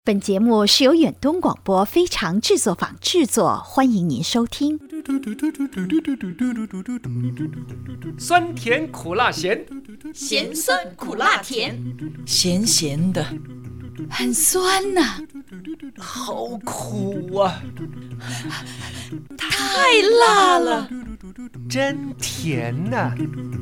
本节目是由远东广播非常制作坊制作，欢迎您收听。 酸甜苦辣咸， 咸酸苦辣甜， 咸咸的， 很酸呐， 好苦啊， 太辣了， 真甜呐。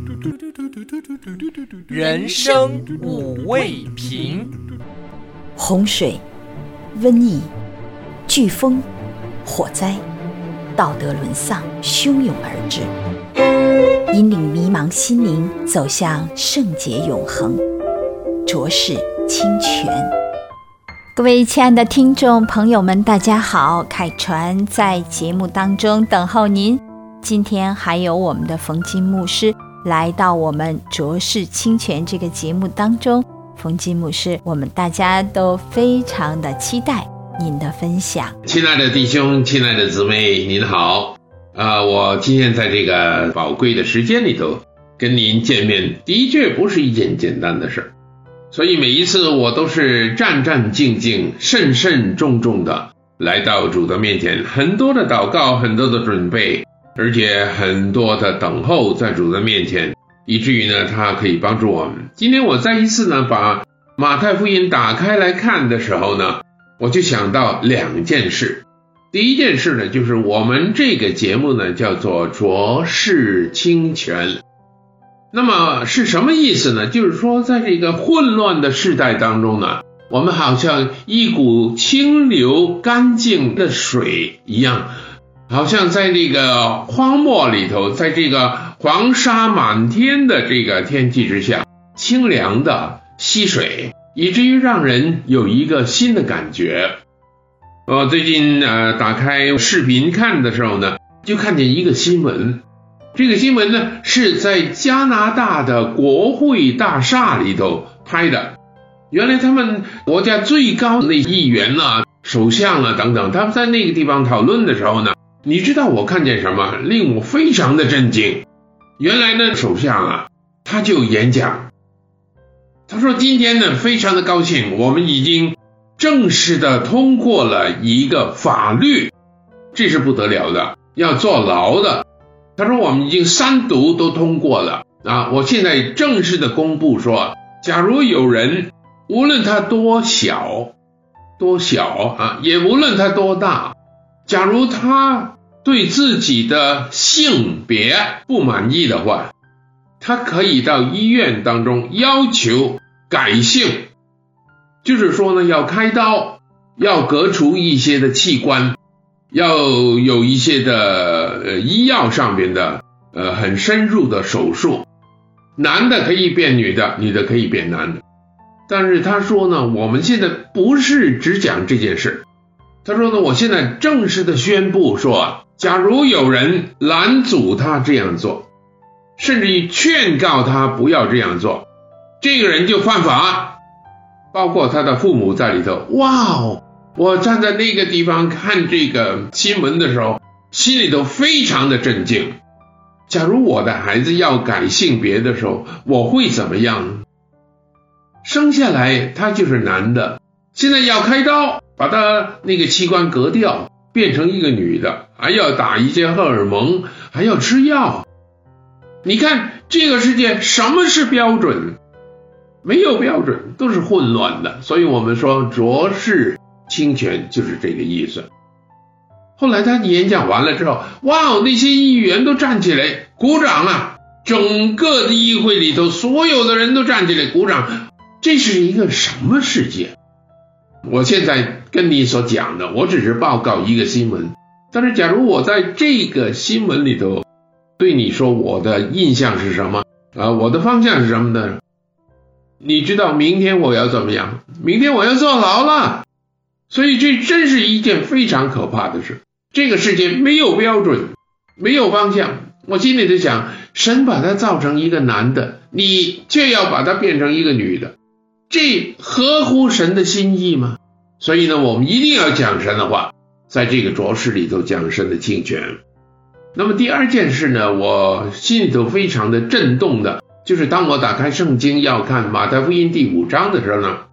人生五味瓶， 洪水、瘟疫、飓风、火灾，道德沦丧，汹涌而至，引领迷茫心灵走向圣洁永恒，浊世清泉。各位亲爱的听众朋友们，大家好，凯传在节目当中等候您。今天还有我们的冯金牧师来到我们浊世清泉这个节目当中。冯金牧师，我们大家都非常的期待您的分享。 亲爱的弟兄，亲爱的姊妹，您好。我今天在这个宝贵的时间里头跟您见面，的确不是一件简单的事，所以每一次我都是战战兢兢、慎慎重重的来到主的面前，很多的祷告，很多的准备，而且很多的等候在主的面前，以至于呢他可以帮助我们。今天我再一次呢把马太福音打开来看的时候呢，我就想到两件事。第一件事呢，就是我们这个节目呢叫做浊世清泉。那么是什么意思呢？就是说在这个混乱的世代当中呢，我们好像一股清流干净的水一样，好像在这个荒漠里头，在这个黄沙满天的这个天气之下，清凉的溪水，以至于让人有一个新的感觉。我最近打开视频看的时候呢，就看见一个新闻。这个新闻呢是在加拿大的国会大厦里头拍的。原来他们国家最高的议员啊、首相啊等等，他们在那个地方讨论的时候呢，你知道我看见什么？令我非常的震惊。原来呢，首相啊，他就演讲，他说今天呢非常的高兴，我们已经正式的通过了一个法律，这是不得了的，要坐牢的。他说我们已经3读都通过了啊！我现在正式的公布说，假如有人无论他多小啊，也无论他多大，假如他对自己的性别不满意的话，他可以到医院当中要求改性，就是说呢，要开刀，要割除一些的器官，要有一些的医药上面的很深入的手术，男的可以变女的，女的可以变男的。但是他说呢，我们现在不是只讲这件事，他说呢，我现在正式的宣布说，假如有人拦阻他这样做，甚至于劝告他不要这样做，这个人就犯法，包括他的父母在里头。哇哦！我站在那个地方看这个新闻的时候，心里头非常的震惊。假如我的孩子要改性别的时候，我会怎么样？生下来他就是男的，现在要开刀把他那个器官割掉，变成一个女的，还要打一些荷尔蒙，还要吃药。你看这个世界什么是标准？没有标准，都是混乱的。所以我们说浊世清泉就是这个意思。后来他演讲完了之后，哇，那些议员都站起来鼓掌啊，整个的议会里头所有的人都站起来鼓掌。这是一个什么世界？我现在跟你所讲的，我只是报告一个新闻，但是假如我在这个新闻里头对你说我的印象是什么我的方向是什么呢？你知道明天我要怎么样？明天我要坐牢了。所以这真是一件非常可怕的事。这个世界没有标准，没有方向。我心里在想，神把他造成一个男的，你却要把他变成一个女的，这合乎神的心意吗？所以呢，我们一定要讲神的话，在这个浊世里头讲神的清泉。那么第二件事呢，我心里头非常的震动的，就是当我打开圣经要看马太福音第5章的时候呢，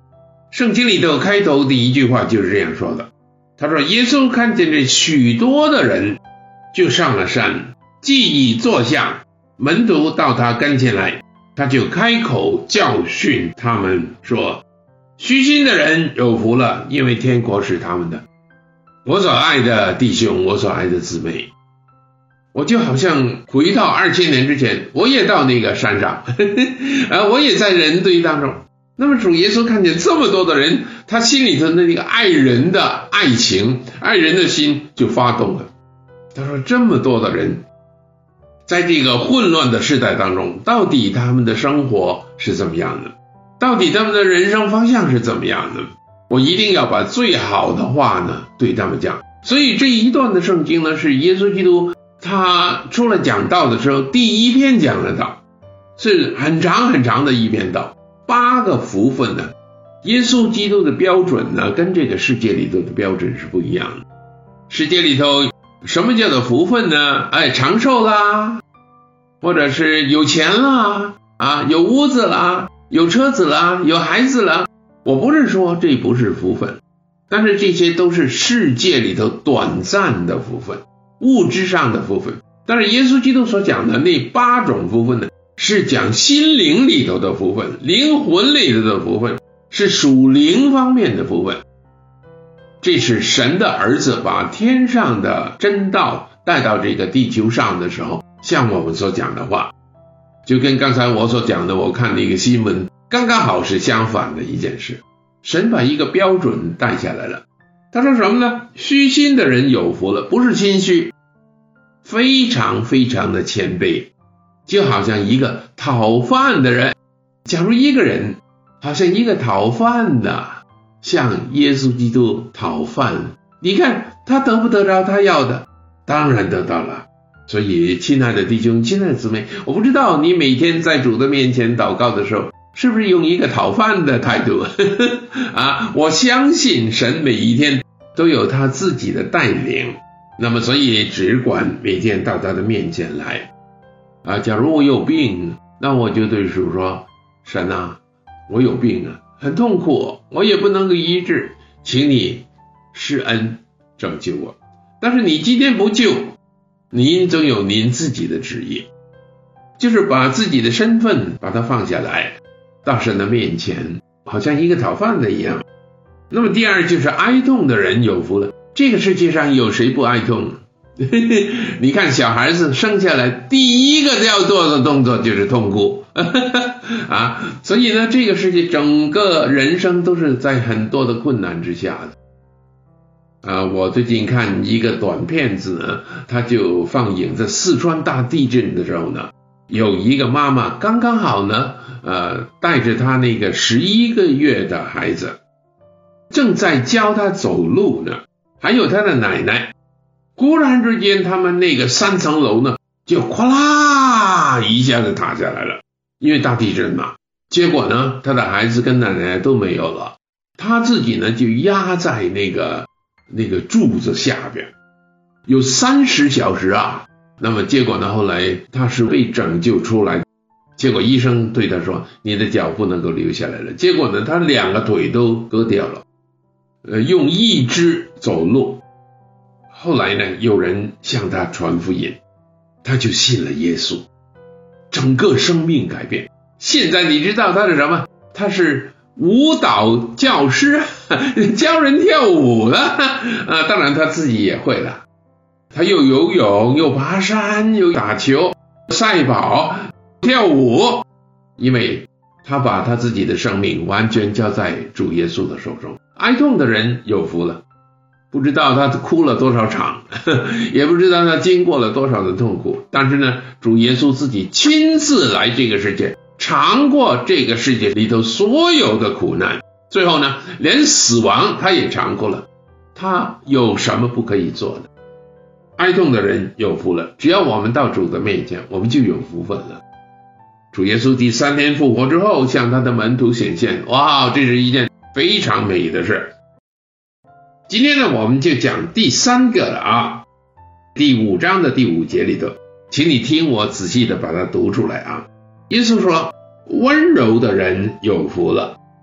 圣经里头开头第一句话就是这样说的，他说耶稣看见这许多的人，就上了山，既已坐下，门徒到他跟前来，他就开口教训他们说，虚心的人有福了，因为天国是他们的。我所爱的弟兄，我所爱的姊妹，我就好像回到2000年之前，我也到那个山上我也在人堆当中。那么主耶稣看见这么多的人，他心里头的那个爱人的爱情，爱人的心就发动了。他说这么多的人在这个混乱的时代当中，到底他们的生活是怎么样的，到底他们的人生方向是怎么样的，我一定要把最好的话呢对他们讲。所以这一段的圣经呢，是耶稣基督他出来讲道的时候第一篇讲的道，是很长很长的一篇道，8个福分呢。耶稣基督的标准呢跟这个世界里头的标准是不一样的。世界里头什么叫做福分呢？长寿啦，或者是有钱啦，有屋子啦，有车子啦，有孩子啦。我不是说这不是福分，但是这些都是世界里头短暂的福分，物质上的福分。但是耶稣基督所讲的那8种福分呢，是讲心灵里头的福分，灵魂里头的福分，是属灵方面的福分。这是神的儿子把天上的真道带到这个地球上的时候向我们所讲的话，就跟刚才我所讲的，我看那个新闻刚刚好是相反的一件事。神把一个标准带下来了，他说什么呢？虚心的人有福了，不是心虚，非常非常的谦卑，就好像一个讨饭的人。假如一个人好像一个讨饭的向耶稣基督讨饭，你看他得不得着他要的？当然得到了。所以亲爱的弟兄，亲爱的姊妹，我不知道你每天在主的面前祷告的时候是不是用一个讨饭的态度我相信神每一天都有他自己的带领，那么所以只管每天到他的面前来假如我有病，那我就对主说，神啊，我有病很痛苦，我也不能够医治，请你施恩拯救我。但是你今天不救，您总有您自己的旨意，就是把自己的身份把它放下来，到神的面前，好像一个讨饭的一样。那么第二就是哀痛的人有福了。这个世界上有谁不哀痛你看小孩子生下来第一个要做的动作就是痛哭所以呢，这个世界整个人生都是在很多的困难之下的我最近看一个短片子呢，它就放映在四川大地震的时候呢，有一个妈妈刚刚好呢带着她那个11个月的孩子，正在教他走路呢，还有他的奶奶。忽然之间他们那个3层楼呢就哗啦一下子塌下来了，因为大地震嘛。结果呢他的孩子跟奶奶都没有了，他自己呢就压在那个柱子下边有30小时那么结果呢后来他是被拯救出来，结果医生对他说，你的脚不能够留下来了。结果呢他2个腿都割掉了，用一只走路。后来呢有人向他传福音，他就信了耶稣，整个生命改变。现在你知道他是什么？他是舞蹈教师教人跳舞的当然他自己也会了，他又游泳又爬山又打球赛跑跳舞，因为他把他自己的生命完全交在主耶稣的手中。哀痛的人有福了，不知道他哭了多少场也不知道他经过了多少的痛苦，但是呢主耶稣自己亲自来这个世界，尝过这个世界里头所有的苦难，最后呢连死亡他也尝过了，他有什么不可以做的？哀痛的人有福了，只要我们到主的面前，我们就有福分了。主耶稣第3天复活之后向他的门徒显现，哇，这是一件非常美的事。今天呢我们就讲第3个了第5章的第5节里头，请你听我仔细的把它读出来耶稣说，温柔的人有福了，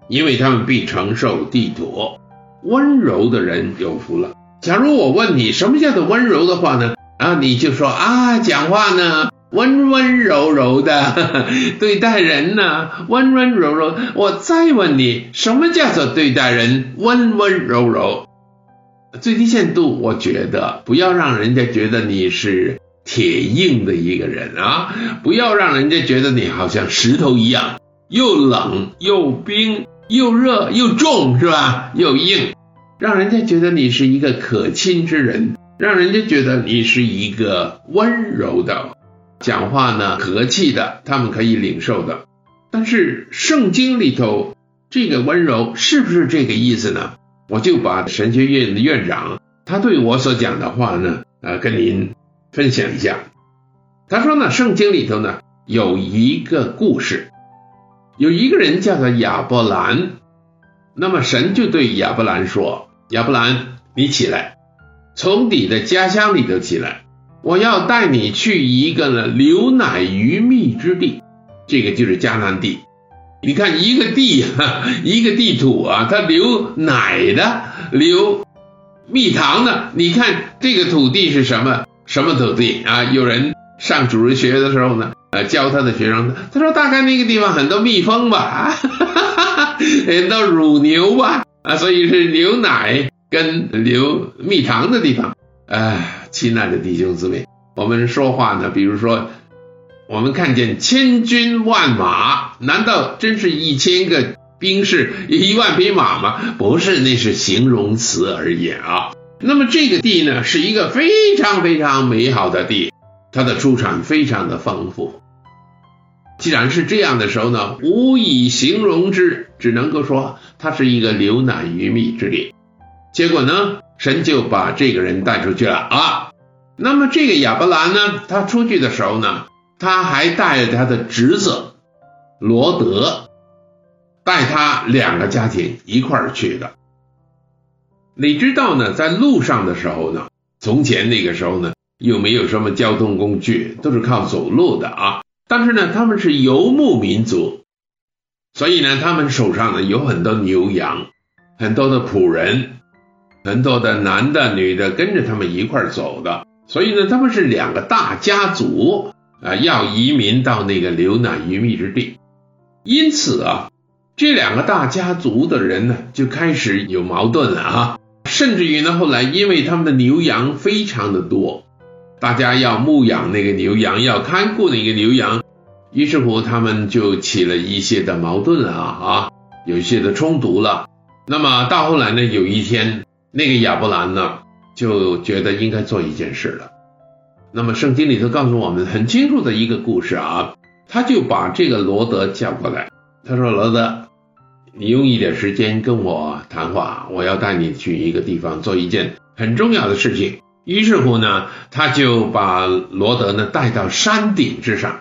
因为他们必承受地土。温柔的人有福了。假如我问你什么叫做温柔的话呢？你就说讲话呢温温柔柔的，对待人呢温温柔柔。我再问你，什么叫做对待人温温柔柔？最低限度，我觉得不要让人家觉得你是铁硬的一个人不要让人家觉得你好像石头一样，又冷又冰又热又重，是吧？又硬，让人家觉得你是一个可亲之人，让人家觉得你是一个温柔的，讲话呢和气的，他们可以领受的。但是圣经里头这个温柔是不是这个意思呢？我就把神学院的院长他对我所讲的话呢跟您分享一下。他说呢，圣经里头呢有一个故事，有一个人叫做亚伯兰。那么神就对亚伯兰说，亚伯兰，你起来，从你的家乡里头起来，我要带你去一个呢流奶与蜜之地。这个就是迦南地。你看一个地一个地土它流奶的流蜜糖的，你看这个土地是什么土地有人上主日学的时候呢教他的学生，他说大概那个地方很多蜜蜂吧很多乳牛吧所以是流奶跟流蜜糖的地方。亲爱的弟兄姊妹，我们说话呢，比如说我们看见千军万马，难道真是1000个兵士1万匹马吗？不是，那是形容词而已那么这个地呢是一个非常非常美好的地，它的出产非常的丰富。既然是这样的时候呢，无以形容之，只能够说它是一个流奶与蜜之地。结果呢，神就把这个人带出去了那么这个亚伯兰呢，他出去的时候呢，他还带着他的侄子罗德，带他2个家庭一块儿去的。你知道呢，在路上的时候呢，从前那个时候呢又没有什么交通工具，都是靠走路的但是呢他们是游牧民族，所以呢他们手上呢有很多牛羊，很多的仆人，很多的男的女的跟着他们一块儿走的。所以呢他们是2个大家族要移民到那个流奶与蜜之地。因此这2个大家族的人呢就开始有矛盾了甚至于呢后来因为他们的牛羊非常的多，大家要牧养那个牛羊，要看顾那个牛羊，于是乎他们就起了一些的矛盾了有一些的冲突了。那么到后来呢，有一天那个亚伯兰呢就觉得应该做一件事了。那么圣经里头告诉我们很清楚的一个故事他就把这个罗德叫过来，他说，罗德，你用一点时间跟我谈话，我要带你去一个地方做一件很重要的事情。于是乎呢，他就把罗德呢带到山顶之上。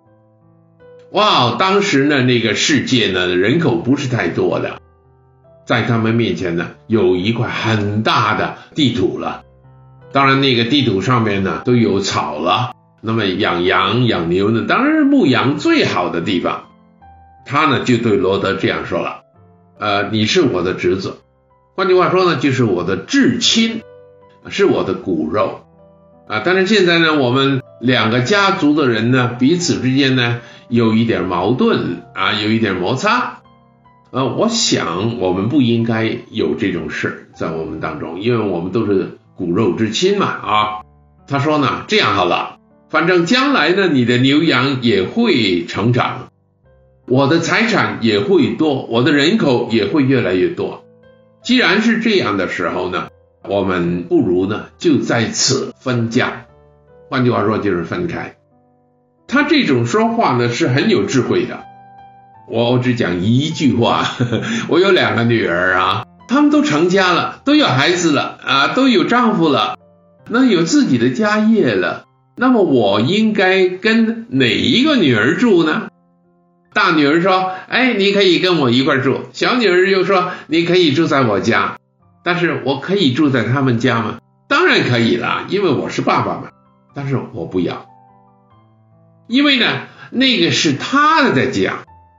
当时呢那个世界呢人口不是太多的，在他们面前呢有一块很大的地土了。当然那个地土上面呢都有草了，那么养羊养牛呢当然是牧羊最好的地方。他呢就对罗德这样说了，你是我的侄子，换句话说呢就是我的至亲，是我的骨肉但是现在呢我们2个家族的人呢彼此之间呢有一点矛盾有一点摩擦我想我们不应该有这种事在我们当中，因为我们都是骨肉之亲嘛他说呢，这样好了，反正将来呢你的牛羊也会成长，我的财产也会多，我的人口也会越来越多。既然是这样的时候呢，我们不如呢就在此分家，换句话说就是分开。他这种说话呢是很有智慧的。我只讲一句话我有2个女儿她们都成家了，都有孩子了都有丈夫了，那有自己的家业了，那么我应该跟哪一个女儿住呢？大女儿说，你可以跟我一块住，小女儿又说你可以住在我家，但是我可以住在他们家吗？当然可以了，因为我是爸爸嘛，但是我不要，因为呢那个是他的家，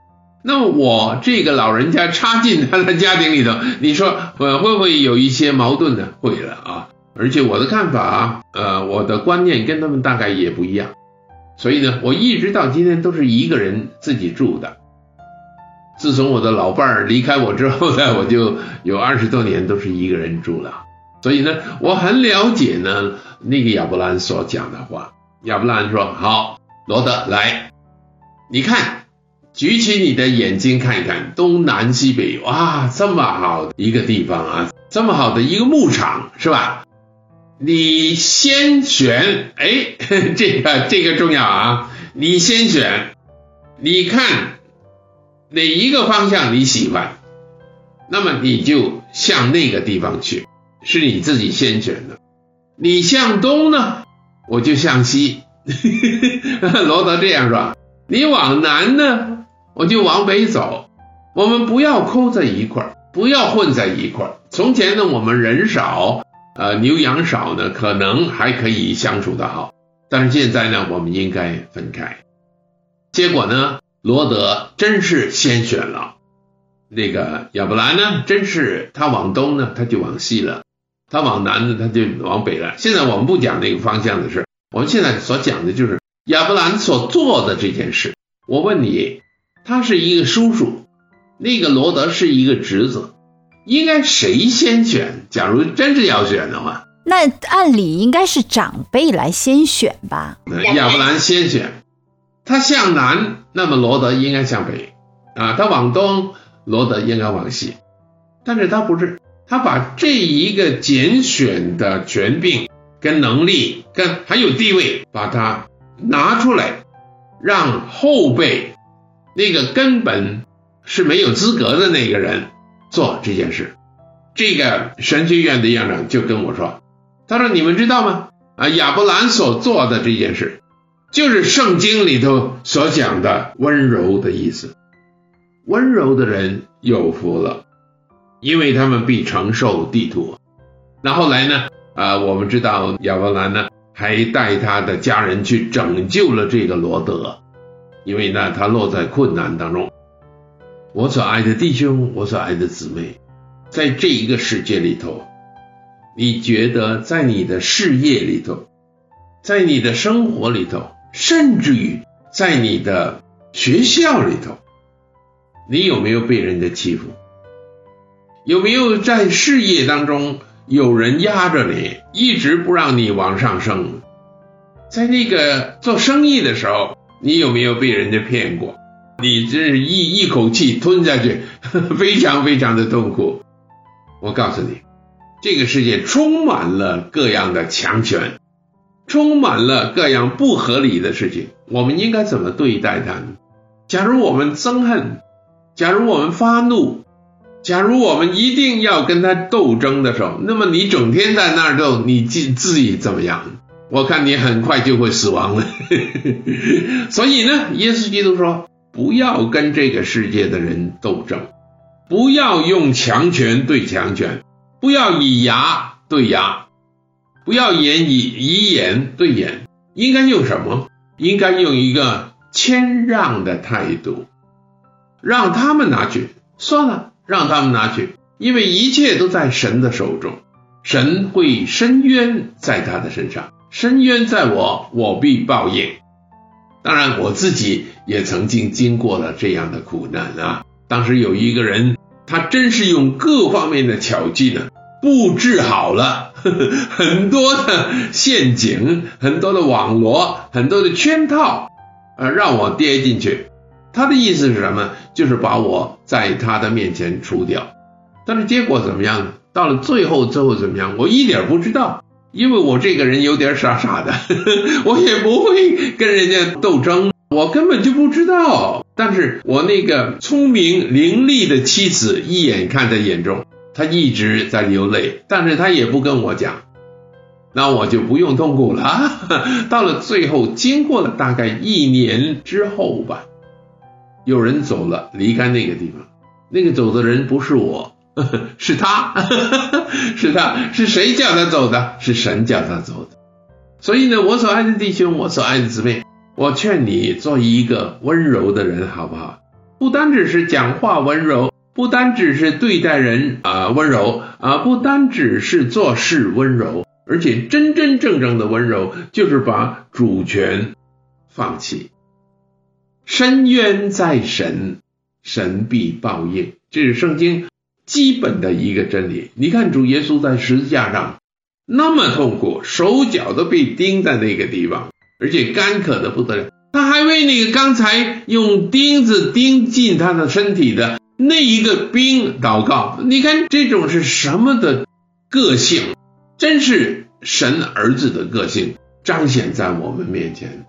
那么我这个老人家插进他的家庭里头，你说会不会有一些矛盾呢？会了啊！而且我的看法我的观念跟他们大概也不一样，所以呢，我一直到今天都是一个人自己住的。自从我的老伴儿离开我之后呢，我就有20多年都是一个人住了。所以呢，我很了解呢那个亚伯兰所讲的话。亚伯兰说：好，罗德来，你看，举起你的眼睛看一看，东南西北，哇，这么好的一个地方啊，这么好的一个牧场，是吧？你先选，这个重要啊，你先选，你看哪一个方向你喜欢，那么你就向那个地方去，是你自己先选的。你向东呢，我就向西。罗德这样说，你往南呢，我就往北走。我们不要扣在一块儿，不要混在一块儿。从前呢，我们人少，牛羊少呢，可能还可以相处得好，但是现在呢，我们应该分开。结果呢，罗德真是先选了。那个亚伯兰呢，真是他往东呢，他就往西了；他往南呢，他就往北了。现在我们不讲那个方向的事，我们现在所讲的就是亚伯兰所做的这件事。我问你，他是一个叔叔，那个罗德是一个侄子，应该谁先选？假如真是要选的话， 那按理应该是长辈来先选吧。 亚伯兰先选，他向南，那么罗德应该向北啊，他往东，罗德应该往西。但是他不是，他把这一个拣选的权柄跟能力跟还有地位，把它拿出来，让后辈那个根本是没有资格的那个人做这件事。这个神学院的院长就跟我说，他说你们知道吗？亚伯兰所做的这件事，就是圣经里头所讲的温柔的意思。温柔的人有福了，因为他们必承受地土。那后来呢，我们知道亚伯兰呢还带他的家人去拯救了这个罗德，因为呢他落在困难当中。我所爱的弟兄，我所爱的姊妹，在这一个世界里头，你觉得在你的事业里头，在你的生活里头，甚至于在你的学校里头，你有没有被人家欺负？有没有在事业当中有人压着你，一直不让你往上升？在那个做生意的时候，你有没有被人家骗过？你这是一口气吞下去，非常非常的痛苦。我告诉你，这个世界充满了各样的强权，充满了各样不合理的事情，我们应该怎么对待它呢？假如我们憎恨，假如我们发怒，假如我们一定要跟他斗争的时候，那么你整天在那儿斗，你自己怎么样？我看你很快就会死亡了。所以呢，耶稣基督说，不要跟这个世界的人斗争，不要用强权对强权，不要以牙对牙，不要以眼对眼，应该用什么？应该用一个谦让的态度，让他们拿去，算了，让他们拿去，因为一切都在神的手中，神会伸冤在他的身上，伸冤在我，我必报应。当然我自己也曾经经过了这样的苦难啊。当时有一个人，他真是用各方面的巧计呢，布置好了很多的陷阱，很多的网罗，很多的圈套，让我跌进去。他的意思是什么？就是把我在他的面前除掉。但是结果怎么样呢？到了最后怎么样？我一点不知道，因为我这个人有点傻傻的我也不会跟人家斗争，我根本就不知道。但是我那个聪明伶俐的妻子一眼看在眼中，她一直在流泪，但是她也不跟我讲，那我就不用痛苦了。到了最后，经过了大概1年之后吧，有人走了，离开那个地方。那个走的人不是我，是他是他，是谁叫他走的？是神叫他走的。所以呢，我所爱的弟兄，我所爱的姊妹，我劝你做一个温柔的人，好不好？ 不单只是讲话温柔，不单只是对待人温柔不单只是做事温柔，而且真真正正的温柔就是把主权放弃。伸冤在神，神必报应，这是圣经基本的一个真理。你看主耶稣在十字架上那么痛苦，手脚都被钉在那个地方，而且干渴的不得了，他还为那个刚才用钉子钉进他的身体的那一个兵祷告。你看这种是什么的个性，真是神儿子的个性彰显在我们面前。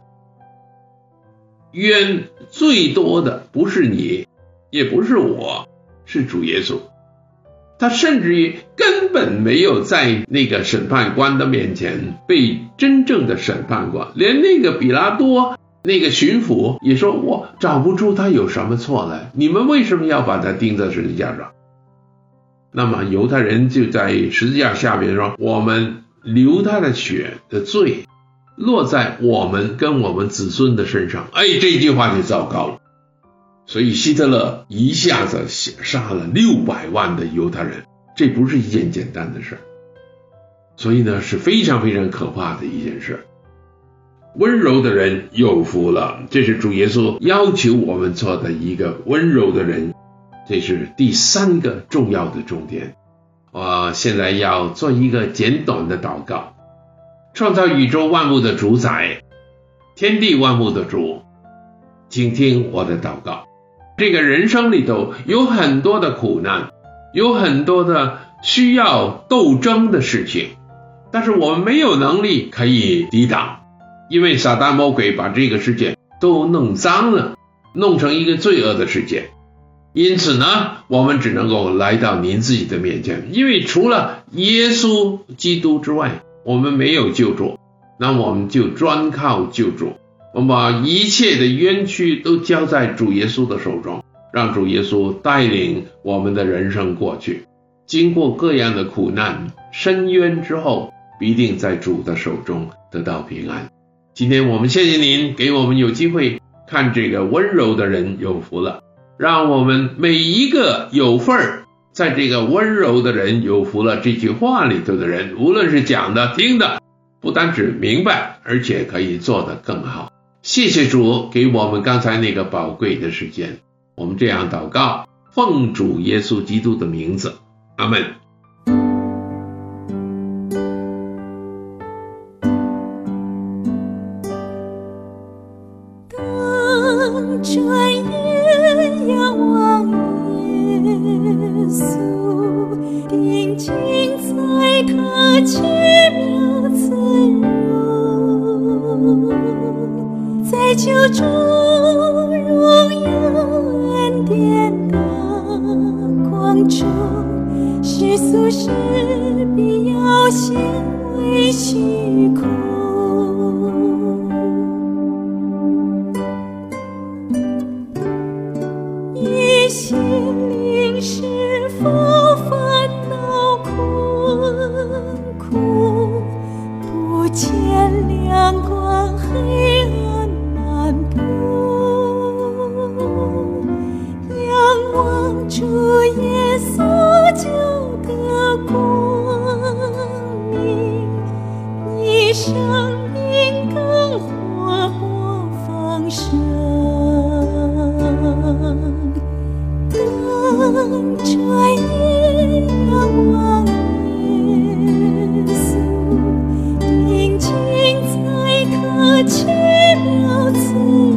冤最多的不是你，也不是我，是主耶稣。他甚至于根本没有在那个审判官的面前被真正的审判过，连那个比拉多那个巡抚也说，我找不出他有什么错来，你们为什么要把他钉在十字架上？那么犹太人就在十字架下面说，我们流他的血的罪落在我们跟我们子孙的身上。这句话就糟糕了。所以希特勒一下子杀了600万的犹太人，这不是一件简单的事，所以呢是非常非常可怕的一件事。温柔的人有福了，这是主耶稣要求我们做的一个温柔的人，这是第3个重要的重点。我现在要做一个简短的祷告。创造宇宙万物的主宰，天地万物的主，请听我的祷告。这个人生里头有很多的苦难，有很多的需要斗争的事情，但是我们没有能力可以抵挡，因为撒旦魔鬼把这个世界都弄脏了，弄成一个罪恶的世界。因此呢，我们只能够来到您自己的面前，因为除了耶稣基督之外，我们没有救主，那我们就专靠救主。我们把一切的冤屈都交在主耶稣的手中，让主耶稣带领我们的人生过去。经过各样的苦难深渊之后，必定在主的手中得到平安。今天我们谢谢您给我们有机会看这个温柔的人有福了，让我们每一个有份儿在这个温柔的人有福了这句话里头的人，无论是讲的听的，不单只明白，而且可以做得更好。谢谢主给我们刚才那个宝贵的时间，我们这样祷告，奉主耶稣基督的名字，阿们。 当转眼仰望耶稣，定睛在他奇妙慈容，在救主荣耀恩典的光中，世俗事必要显为虚空。一心灵是否烦恼困苦，不见亮光黑暗漫步，仰望主耶稣就得光明，你生命更活泼丰盛。当转眼仰望耶稣，定睛在他奇妙慈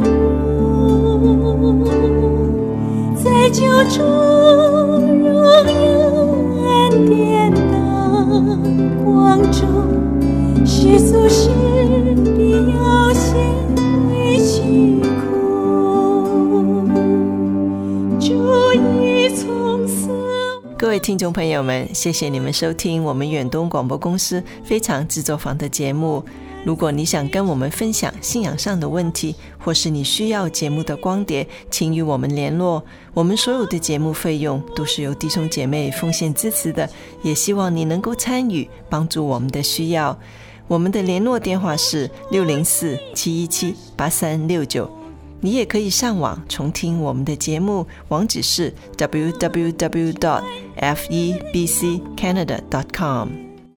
容，在救主荣耀恩典的光中，世俗事必要显为虚空。主已从死。 各位听众朋友们，谢谢你们收听我们远东广播公司非常制作坊的节目。如果你想跟我们分享信仰上的问题，或是你需要节目的光碟，请与我们联络。我们所有的节目费用都是由弟兄姐妹奉献支持的，也希望你能够参与，帮助我们的需要。我们的联络电话是604-717-8369。 你也可以上网重听我们的节目，网址是 www.febccanada.com。